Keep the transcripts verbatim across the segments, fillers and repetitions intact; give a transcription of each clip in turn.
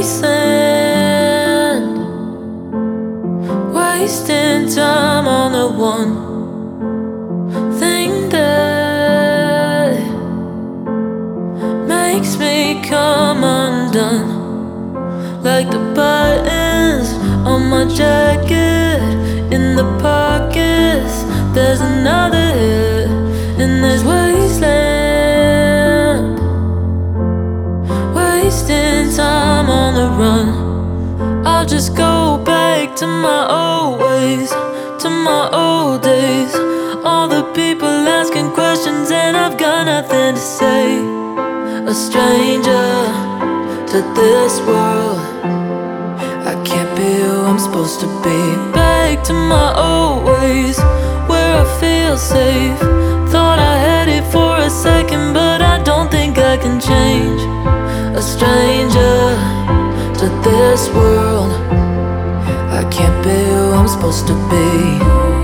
wasteland, wasting time on the one thing that makes me come undone. Like the buttons on my jacket, in the pockets there's another hit in this wasteland, wasting time on the run. I'll just go back to my old ways, to my old days. All the people asking questions and I've got nothing to say. A stranger to this world, I can't be who I'm supposed to be. Back to my old ways, where I feel safe. Thought I had it for a second, but I don't think I can change. A stranger to this world, I can't be who I'm supposed to be.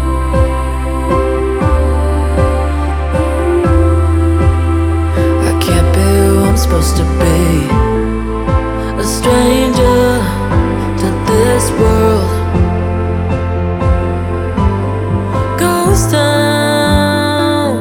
I can't be who I'm supposed to be. A stranger to this world. Ghost town,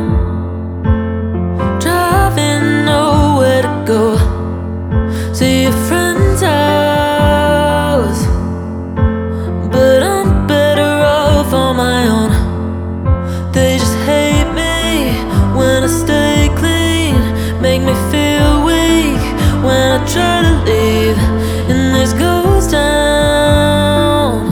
driving nowhere to go. See a friend's house, but I'm better off on my own. They just hate me when I stay clean, make me feel weak when I try to leave in this ghost town,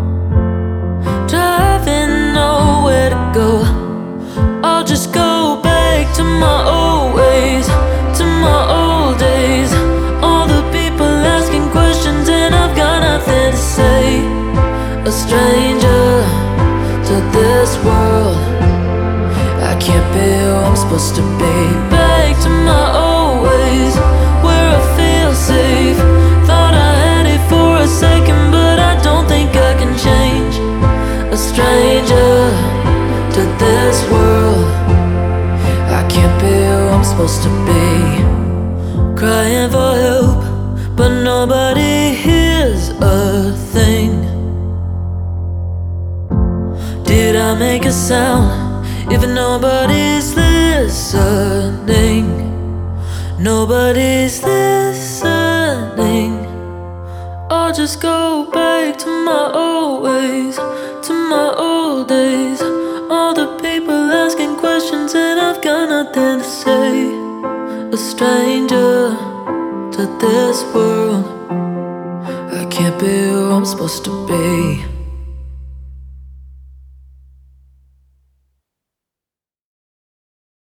driving nowhere to go. I'll just go back to my old ways, to my old days. All the people asking questions and I've got nothing to say. A stranger to this world, I can't be who I'm supposed to be. Back to my old ways, where I feel safe. Thought I had it for a second, but I don't think I can change. A stranger to this world, I can't be who I'm supposed to be. Crying for help, but nobody hears a thing. Did I make a sound if nobody's listening? Nobody's listening. I'll just go back to my old ways, to my old days. All the people asking questions and I've got nothing to say. A stranger to this world, I can't be who I'm supposed to be.